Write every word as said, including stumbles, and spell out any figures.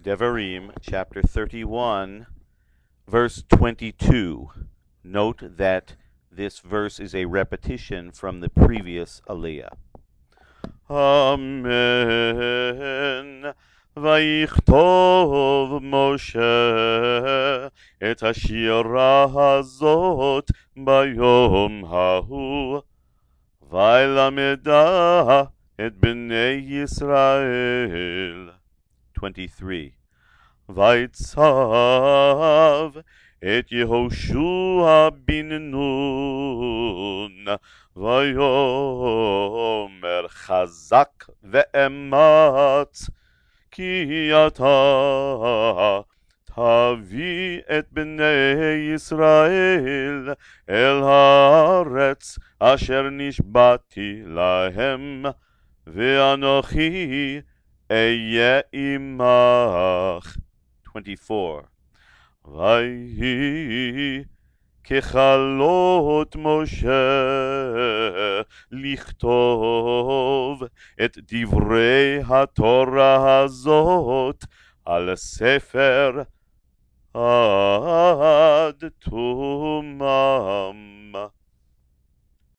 Devarim, chapter thirty-one, verse twenty-two. Note that this verse is a repetition from the previous Aliyah. Amen. ויכתוב משה את השירה הזאת ביום ההוא, וילמדה את בני ישראל. twenty-three. ויצב את יהושע בן נון, ויאמר חזק ואמץ, כי אתה תביא את בני ישראל אל הארץ אשר נשבעתי להם, ואנוכי אהיה עמך. twenty-four. ויהי ככלות משה לכתוב את דברי התורה הזאת על ספר עד תומם.